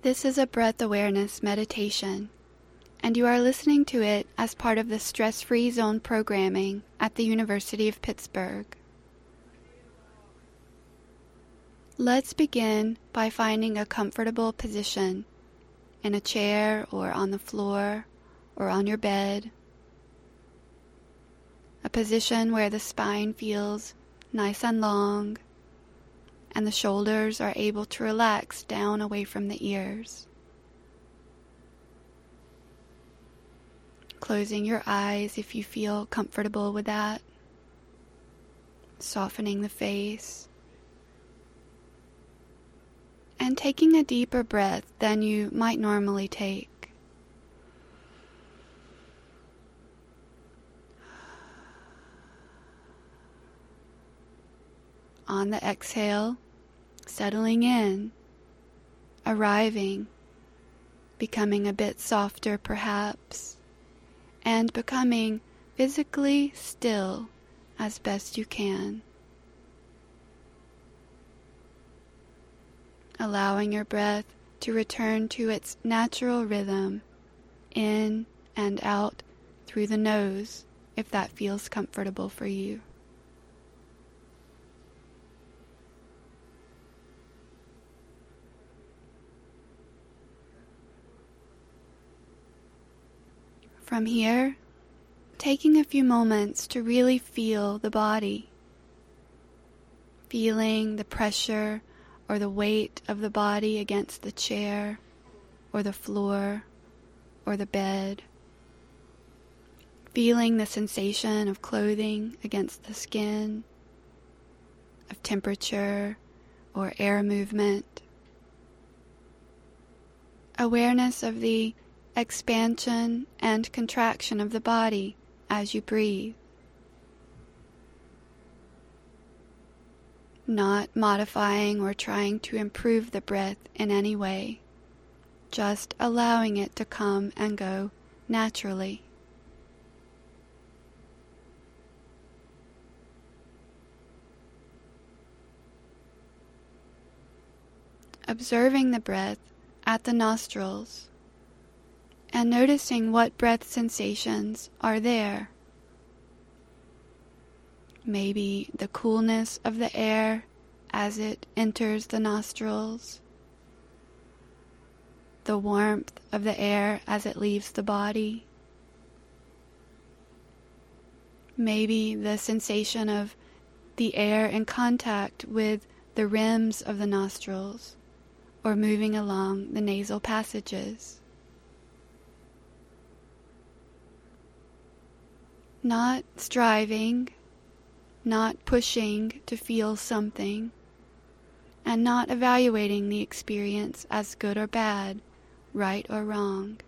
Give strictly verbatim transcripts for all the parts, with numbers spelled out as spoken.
This is a breath awareness meditation, and you are listening to it as part of the Stress-Free Zone programming at the University of Pittsburgh. Let's begin by finding a comfortable position in a chair or on the floor or on your bed, a position where the spine feels nice and long and the shoulders are able to relax down away from the ears. Closing your eyes if you feel comfortable with that. Softening the face. And taking a deeper breath than you might normally take. On the exhale, settling in, arriving, becoming a bit softer perhaps, and becoming physically still as best you can. Allowing your breath to return to its natural rhythm, in and out through the nose, if that feels comfortable for you. From here, taking a few moments to really feel the body, feeling the pressure or the weight of the body against the chair or the floor or the bed, feeling the sensation of clothing against the skin, of temperature or air movement, awareness of the expansion and contraction of the body as you breathe. Not modifying or trying to improve the breath in any way, just allowing it to come and go naturally. Observing the breath at the nostrils and noticing what breath sensations are there. Maybe the coolness of the air as it enters the nostrils, the warmth of the air as it leaves the body, maybe the sensation of the air in contact with the rims of the nostrils or moving along the nasal passages. Not striving, not pushing to feel something, and not evaluating the experience as good or bad, right or wrong.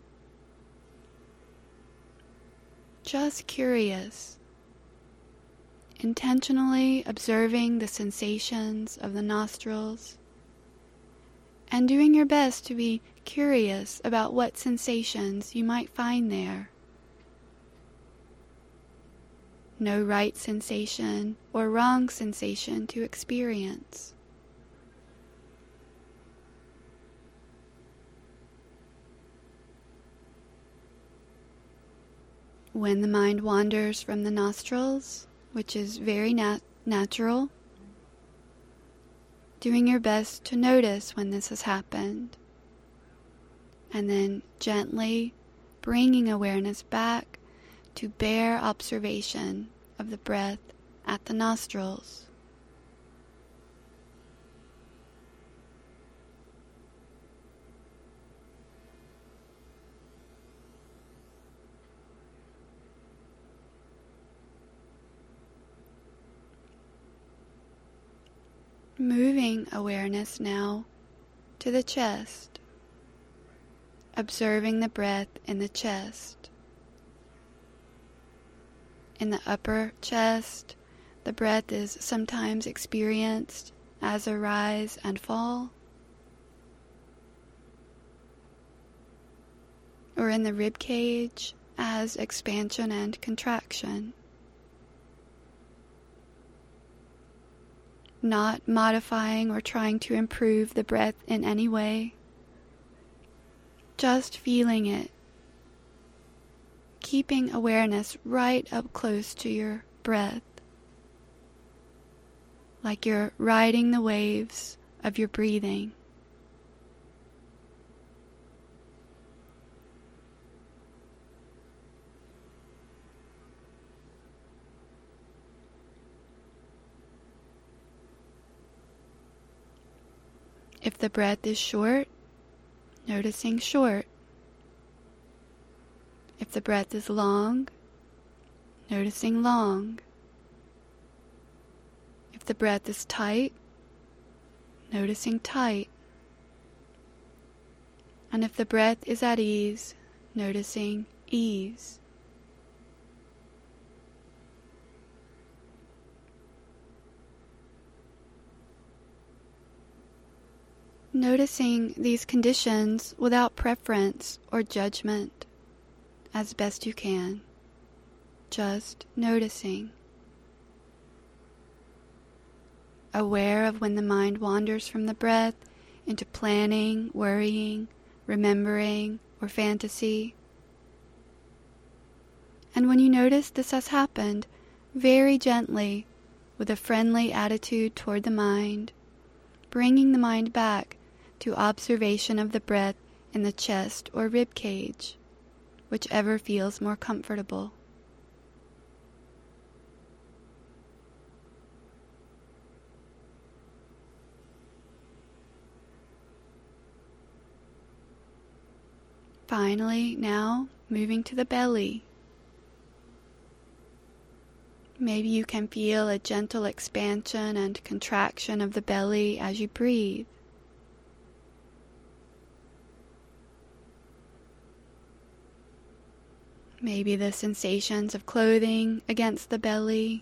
Just curious, intentionally observing the sensations of the nostrils, and doing your best to be curious about what sensations you might find there. No right sensation or wrong sensation to experience. When the mind wanders from the nostrils, which is very nat- natural, doing your best to notice when this has happened, and then gently bringing awareness back to bare observation of the breath at the nostrils. Moving awareness now to the chest, observing the breath in the chest. In the upper chest, the breath is sometimes experienced as a rise and fall, or in the rib cage as expansion and contraction. Not modifying or trying to improve the breath in any way, just feeling it, keeping awareness right up close to your breath, like you're riding the waves of your breathing. If the breath is short, noticing short. If the breath is long, noticing long. If the breath is tight, noticing tight. And if the breath is at ease, noticing ease. Noticing these conditions without preference or judgment as best you can. Just noticing. Aware of when the mind wanders from the breath into planning, worrying, remembering, or fantasy. And when you notice this has happened, very gently, with a friendly attitude toward the mind, bringing the mind back to observation of the breath in the chest or rib cage, whichever feels more comfortable. Finally, now moving to the belly. Maybe you can feel a gentle expansion and contraction of the belly as you breathe. Maybe the sensations of clothing against the belly.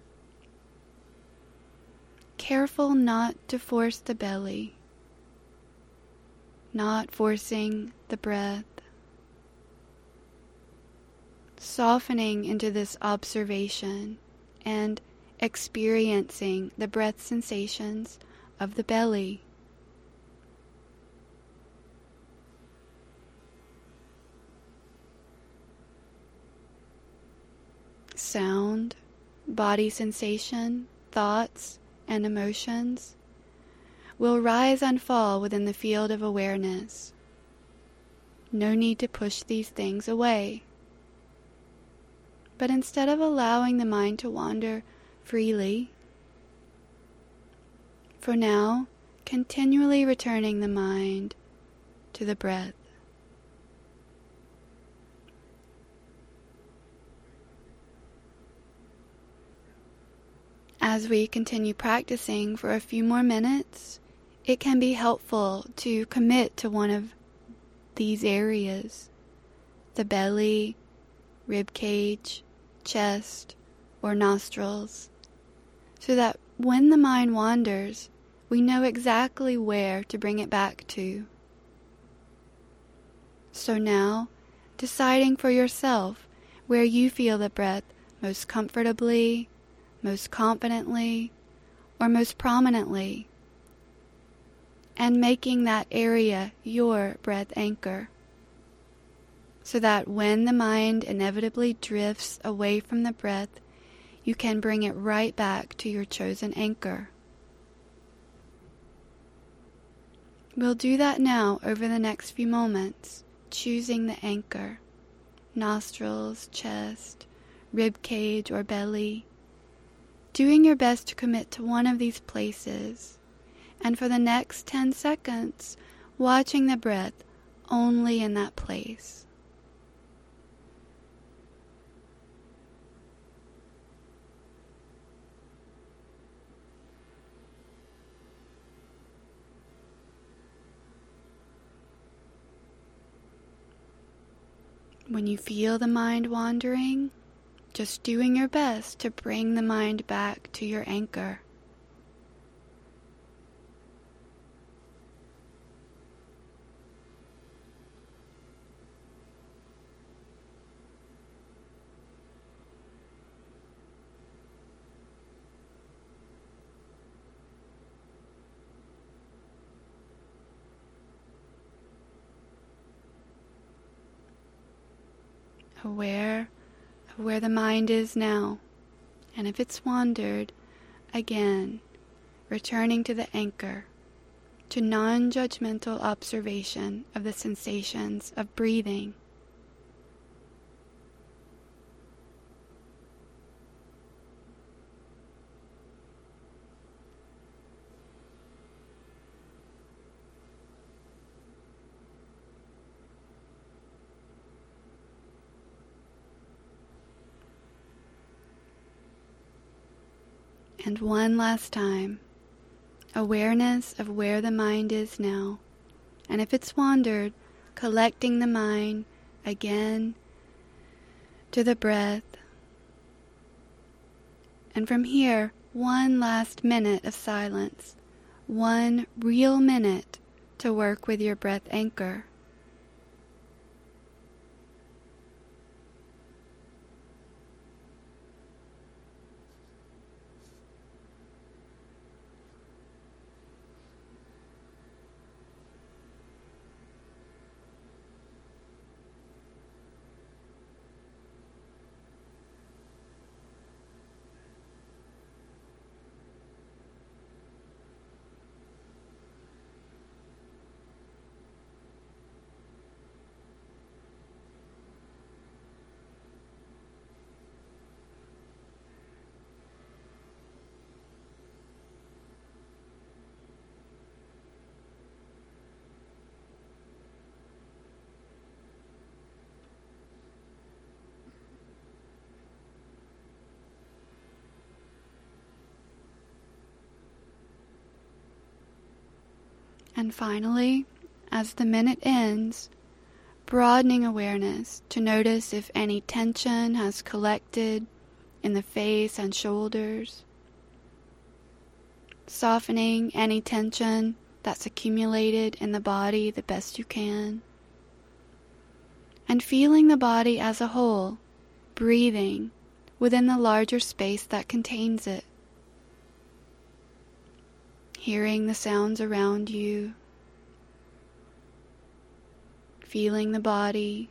Careful not to force the belly, not forcing the breath. Softening into this observation and experiencing the breath sensations of the belly. Sound, body sensation, thoughts, and emotions will rise and fall within the field of awareness. No need to push these things away. But instead of allowing the mind to wander freely, for now, continually returning the mind to the breath. As we continue practicing for a few more minutes, it can be helpful to commit to one of these areas, the belly, rib cage, chest, or nostrils, so that when the mind wanders, we know exactly where to bring it back to. So now, deciding for yourself where you feel the breath most comfortably, most confidently, or most prominently, and making that area your breath anchor, so that when the mind inevitably drifts away from the breath, you can bring it right back to your chosen anchor. We'll do that now over the next few moments, choosing the anchor, nostrils, chest, rib cage, or belly, doing your best to commit to one of these places, and for the next ten seconds, watching the breath only in that place. When you feel the mind wandering, just doing your best to bring the mind back to your anchor. aware of where the mind is now. And if it's wandered, again, returning to the anchor, to non-judgmental observation of the sensations of breathing. And one last time, awareness of where the mind is now. And if it's wandered, collecting the mind again to the breath. And from here, one last minute of silence, one real minute to work with your breath anchor. And finally, as the minute ends, broadening awareness to notice if any tension has collected in the face and shoulders, softening any tension that's accumulated in the body the best you can, and feeling the body as a whole, breathing within the larger space that contains it. Hearing the sounds around you, feeling the body,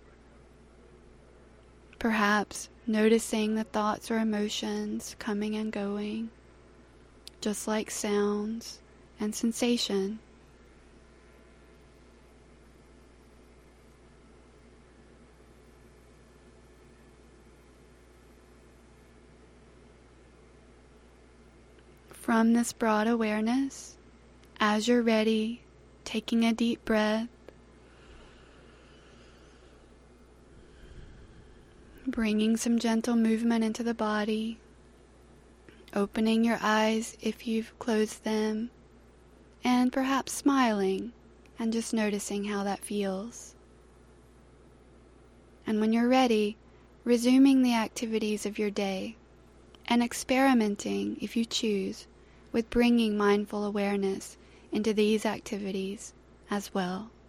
perhaps noticing the thoughts or emotions coming and going, just like sounds and sensation. From this broad awareness, as you're ready, taking a deep breath, bringing some gentle movement into the body, opening your eyes if you've closed them, and perhaps smiling and just noticing how that feels. And when you're ready, resuming the activities of your day and experimenting, if you choose, with bringing mindful awareness into these activities as well.